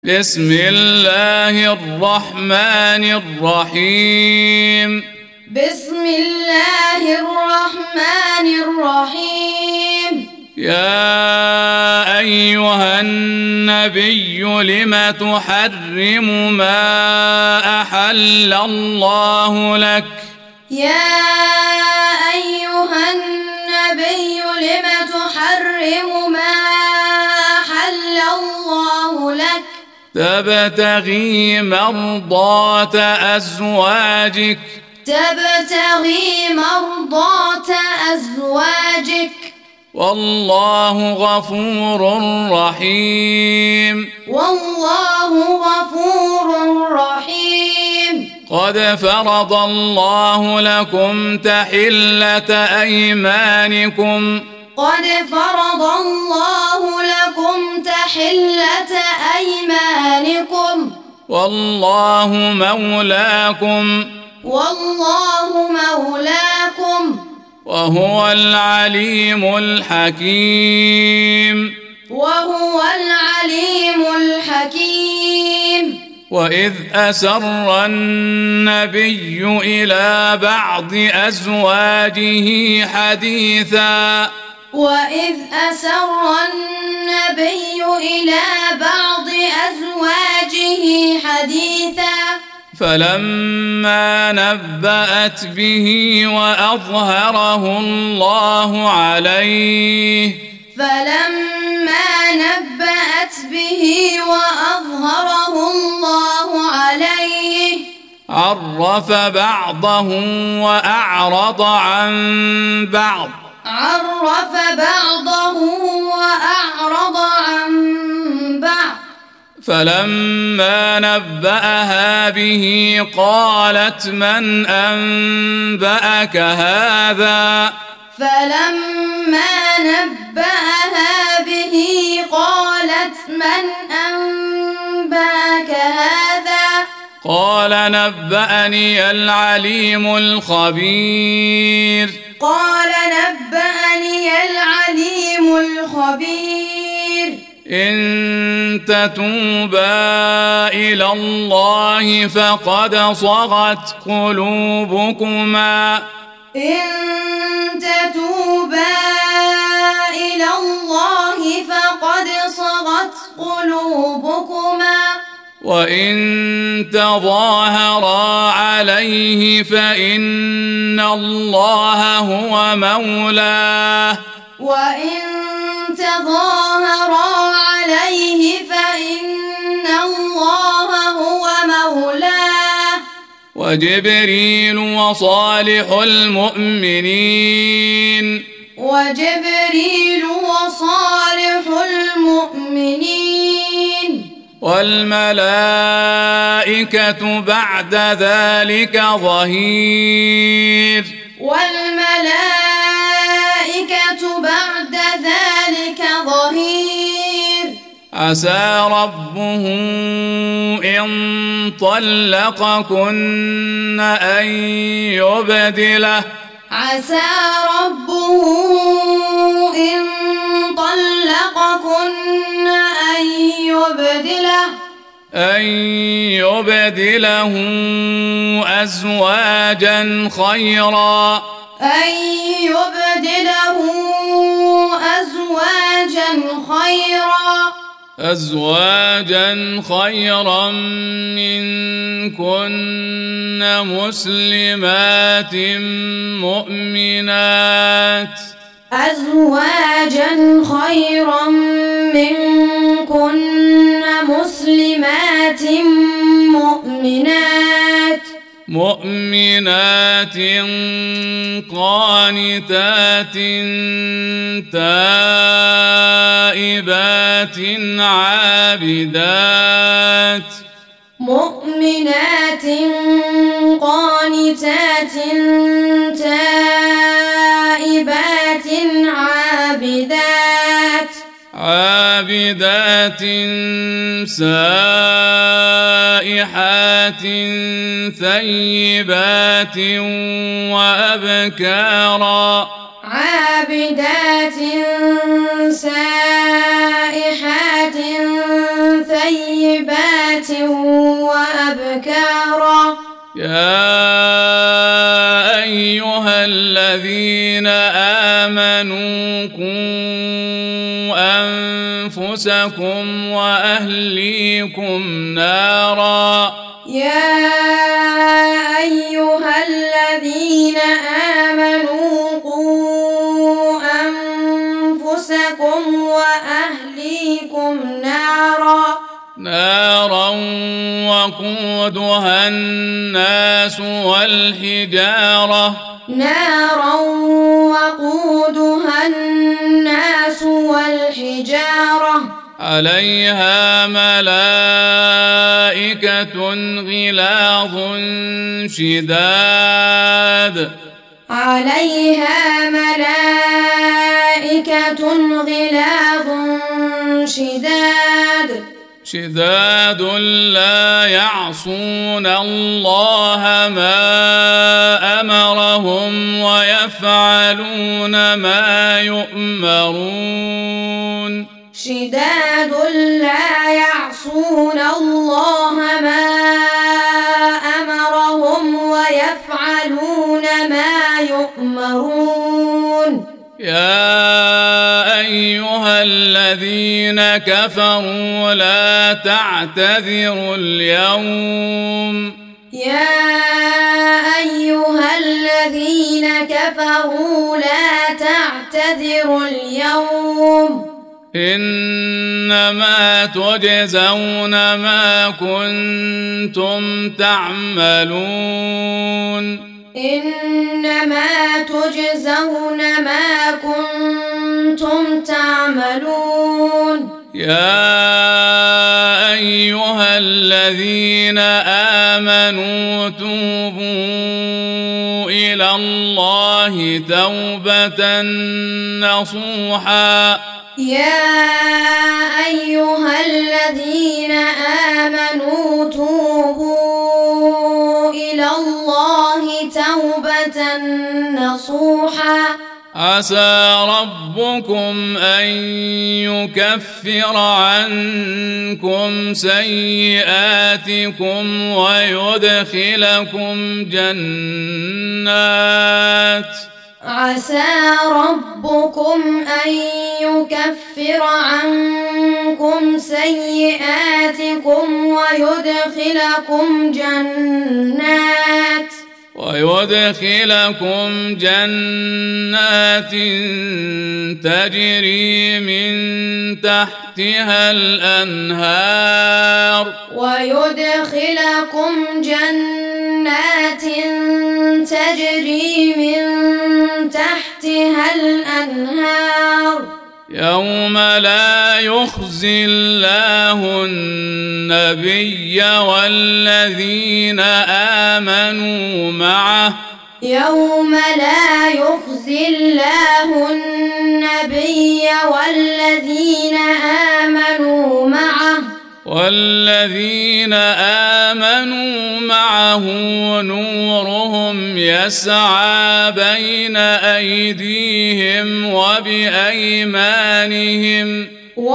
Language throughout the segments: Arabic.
بسم الله الرحمن الرحيم. بسم الله الرحمن الرحيم. يا أيها النبي لم تحرم ما أحل الله لك؟ يا أيها النبي لم تحرم ما أحل الله لك؟ تبتغي مرضات أزواجك. تبتغي مرضات أزواجك. والله غفور رحيم. والله غفور رحيم. قد فرض الله لكم تحلة أيمانكم. قد فرض الله لكم تحلة أيمانكم. والله مولاكم. والله مولاكم. وهو العليم الحكيم. وهو العليم الحكيم. وإذ أسر النبي إلى بعض أزواجه حديثا. وإذ أسر النبي إلى بعض أزواجه حديثا. فلما نبأت به وأظهره الله عليه. فلما نبأت به وأظهره الله عليه. عرف بعضه وأعرض عن بعض. عرف بعضه وأعرض عن بعض. فلما نبأها به قالت من أنبأك هذا؟ فلما نبأها به قالت من أنبأك هذا؟ قال نبأني العليم الخبير. قال نبأني العليم الخبير. إن تتوبا إلى الله فقد صغت قلوبكما. إن تتوبا إلى الله فقد صغت قلوبكما. وإن تظاهرا عليه فإن الله هو مولاه. وإن تظاهرا عليه فإن الله هو مولاه. وجبريل وصالح المؤمنين. وجبريل وصالح المؤمنين. والملائكة بعد ذلك ظهير. والملائكة بعد ذلك ظهير. عسى ربه إن طلقكن أن يبدله. عسى ربه إن طلقكن أن يبدله أزواجا خيرا. أن يبدله أزواجا خيرا منكن مسلمات مؤمنات. أزواجا خيرا منكن مسلمات مؤمنات قانتات تائبات عابدات. مؤمنات قانتات تائبات عابدات سائحات ثيبات وأبكارا. عابدات سائحات ثيبات مسلمات وأبكارا يا أيها الذين آمنوا قوا أنفسكم وأهليكم نارا يا أيها الذين آمنوا قوا أنفسكم وأهليكم نارا وقودها الناس والحجارة عليها ملائكة غلاظ شداد لا يعصون الله ما أمرهم ويفعلون ما يؤمرون يا أيها الذين كفروا لا تعتذروا اليوم إنما تجزون ما كنتم تعملون يا أيها الذين آمنوا توبوا إلى الله توبة نصوحا عسى ربكم أن يكفر عنكم سيئاتكم ويدخلكم جنات تجري من تحتها الأنهار يوم لا يخزي الله النبي والذين آمنوا معه نورهم يسعى بين أيديهم وبأيمانهم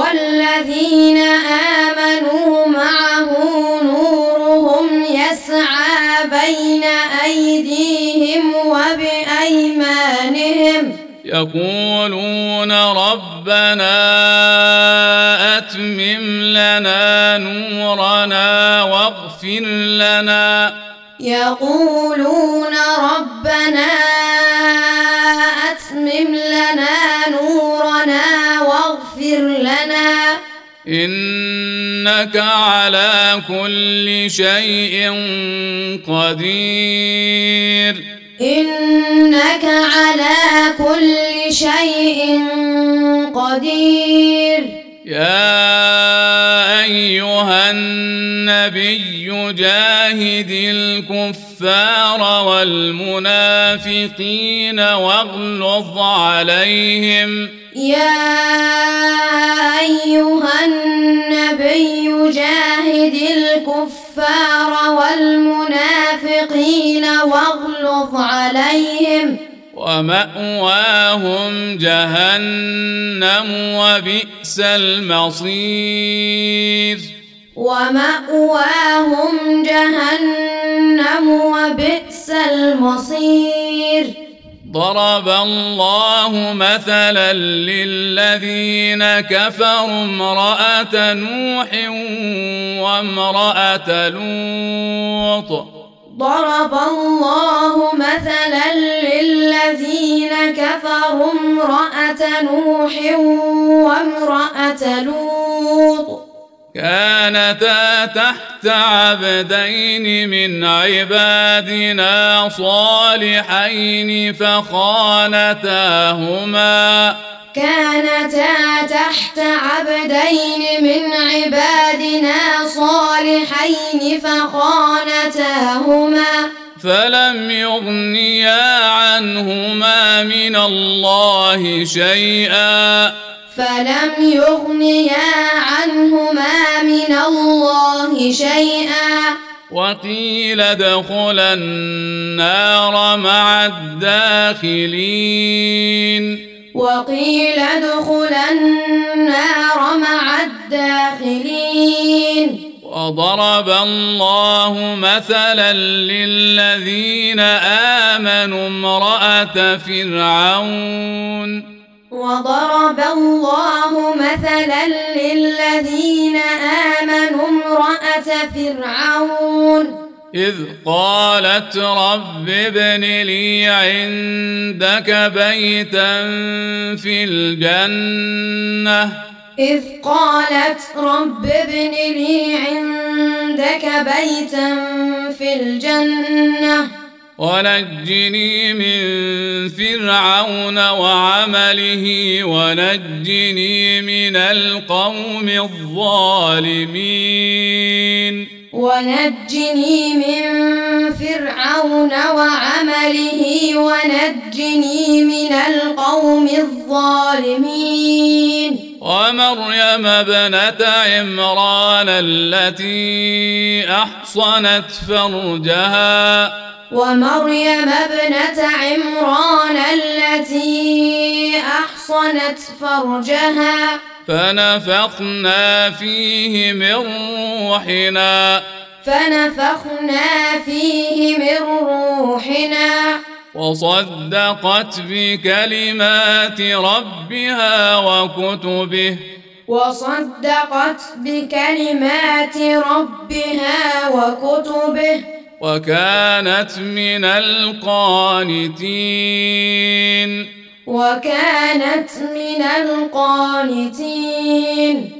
يقولون ربنا أتمم لنا نورنا واغفر لنا إنك على كل شيء قدير يا أيها النبي جاهد الكفار والمنافقين واغلظ عليهم ومأواهم جهنم وبئس المصير ومأواهم جهنم وبئس المصير. ضرب الله مثلا للذين كفروا امرأة نوح وامرأة لوط. ضرب الله مثلا للذين كفروا امرأة نوح وامرأة لوط كانتا تحت عبدين من عبادنا صالحين فخانتاهما من عبادنا صالحين فخانتاهما فلم يغنيا عنهما من الله شيئا وقيل ادخلا النار مع الداخلين. وضرب الله مثلا للذين آمنوا امرأة فرعون إذ قالت رب ابن لي عندك بيتا في الجنة ونجني من فرعون وعمله ونجني من القوم الظالمين. ومريم ابنة عمران التي أحصنت فرجها فنفخنا فيه من روحنا وصدقت بكلمات ربها وكتبه وكانت من القانتين.